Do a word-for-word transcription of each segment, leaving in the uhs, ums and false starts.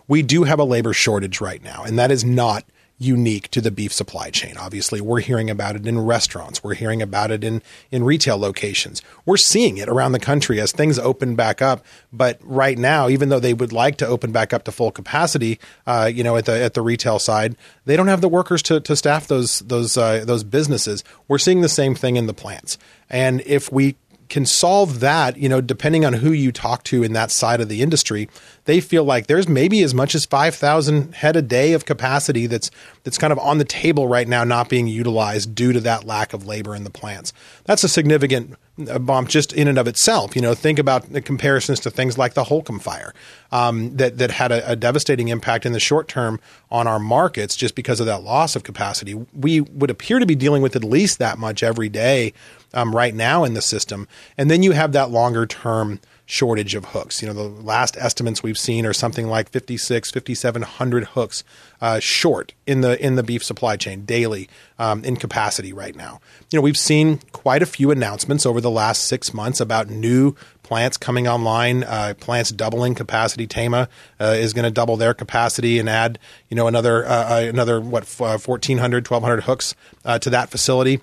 we do have a labor shortage right now, and that is not unique to the beef supply chain. Obviously, we're hearing about it in restaurants. We're hearing about it in, in retail locations. We're seeing it around the country as things open back up. But right now, even though they would like to open back up to full capacity, uh, you know, at the at the retail side, they don't have the workers to to staff those those uh, those businesses. We're seeing the same thing in the plants. And if we can solve that, you know, depending on who you talk to in that side of the industry, they feel like there's maybe as much as five thousand head a day of capacity that's that's kind of on the table right now, not being utilized due to that lack of labor in the plants. That's a significant bump just in and of itself. You know, think about the comparisons to things like the Holcomb fire um, that that had a, a devastating impact in the short term on our markets just because of that loss of capacity. We would appear to be dealing with at least that much every day um, right now in the system. And then you have that longer term shortage of hooks. You know, the last estimates we've seen are something like fifty-six, fifty-seven hundred hooks uh, short in the in the beef supply chain daily um, in capacity right now. You know, we've seen quite a few announcements over the last six months about new plants coming online, uh, plants doubling capacity. Tama uh, is going to double their capacity and add, you know, another uh, another what fourteen hundred, twelve hundred hooks uh, to that facility.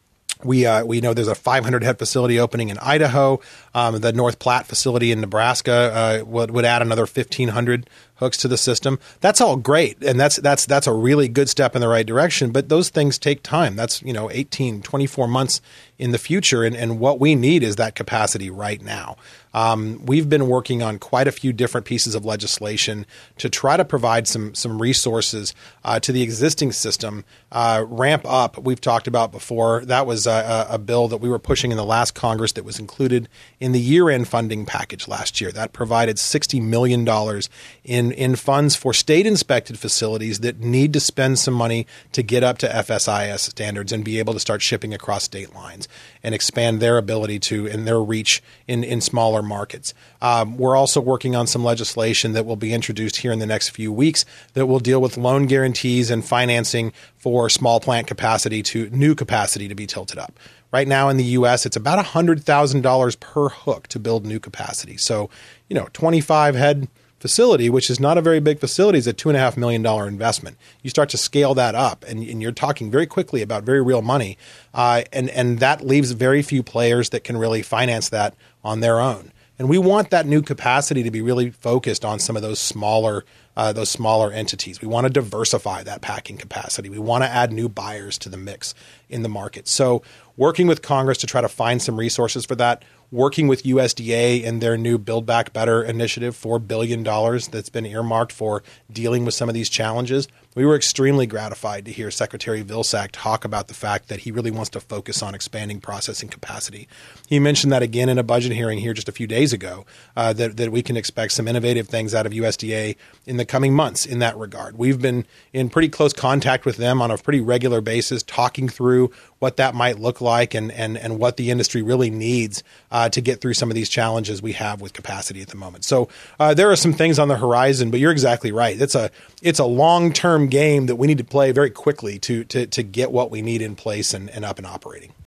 We uh, we know there's a five hundred head facility opening in Idaho. Um, the North Platte facility in Nebraska uh, would would add another fifteen hundred hooks to the system. That's all great, and that's that's that's a really good step in the right direction. But those things take time. That's, you know, eighteen, twenty-four months in the future, and, and what we need is that capacity right now. Um, we've been working on quite a few different pieces of legislation to try to provide some some resources uh, to the existing system. Uh, ramp up, we've talked about before. That was a, a bill that we were pushing in the last Congress that was included in the year-end funding package last year. That provided sixty million dollars in, in funds for state-inspected facilities that need to spend some money to get up to F S I S standards and be able to start shipping across state lines and expand their ability to and their reach in, in smaller markets. Um, we're also working on some legislation that will be introduced here in the next few weeks that will deal with loan guarantees and financing for small plant capacity to new capacity to be tilted up. Right now in the U S, it's about one hundred thousand dollars per hook to build new capacity. So, you know, twenty-five head facility, which is not a very big facility, is a two and a half million dollar investment. You start to scale that up, and, and you're talking very quickly about very real money, uh, and and that leaves very few players that can really finance that on their own. And we want that new capacity to be really focused on some of those smaller uh, those smaller entities. We want to diversify that packing capacity. We want to add new buyers to the mix in the market. So working with Congress to try to find some resources for that, working with U S D A and their new Build Back Better initiative, four billion dollars that's been earmarked for dealing with some of these challenges. We were extremely gratified to hear Secretary Vilsack talk about the fact that he really wants to focus on expanding processing capacity. He mentioned that again in a budget hearing here just a few days ago, uh, that, that we can expect some innovative things out of U S D A in the coming months in that regard. We've been in pretty close contact with them on a pretty regular basis, talking through what that might look like and and and what the industry really needs uh, to get through some of these challenges we have with capacity at the moment. So uh, there are some things on the horizon, but you're exactly right. It's a it's a long-term game that we need to play very quickly to to to get what we need in place and, and up and operating.